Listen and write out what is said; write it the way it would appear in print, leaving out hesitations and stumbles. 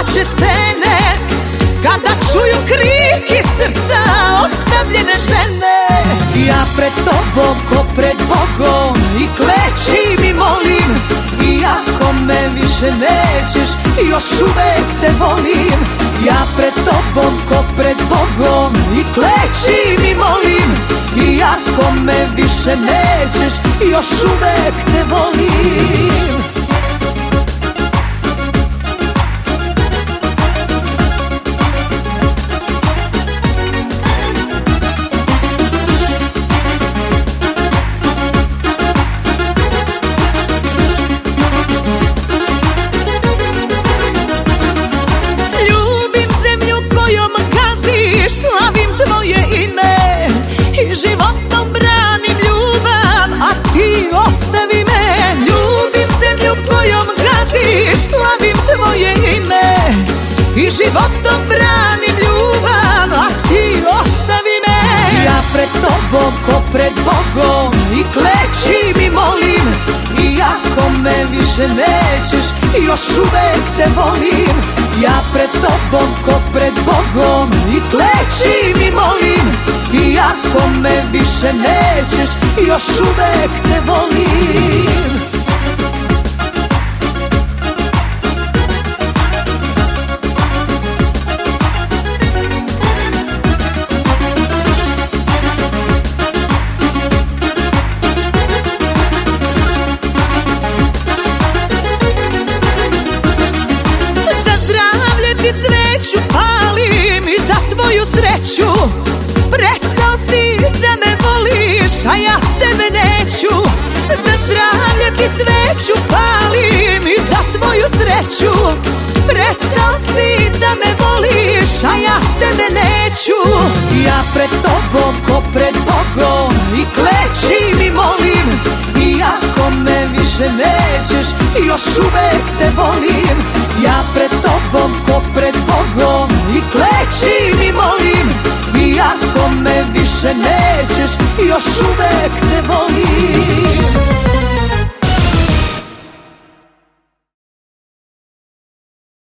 prođe stene, kada čuju kriki srca ostavljene žene. Ja pred tobom ko pred Bogom i klečim i molim, iako me više nećeš, još uvek te volim. Ja pred tobom ko pred Bogom i klečim i molim, iako me više nećeš, još uvek te volim. Slavim tvoje ime i životom branim ljubav, a ti ostavi me. Ljubim zemlju kojom gaziš, slavim tvoje ime i životom branim ljubav, a ti ostavi me. Ja pred tobom ko pred Bogom i klečim i molim, iako me više nećeš, još uvek te volim. Ja pred tobom ko pred Bogom i klečim i molim, iako me više nećeš, još uvek te volim. Sveću palim i za tvoju sreću, prestao si da me voliš, a ja tebe neću. Za zdravlje ti sveću palim i za tvoju sreću, prestao si da me voliš, a ja tebe neću. Ja pred tobom ko pred Bogom i klečim i molim, iako me više nećeš, još uvek te volim. Ja pred tobom ko pred Bogom i klečim i molim, iako me više nećeš, još uvek te volim.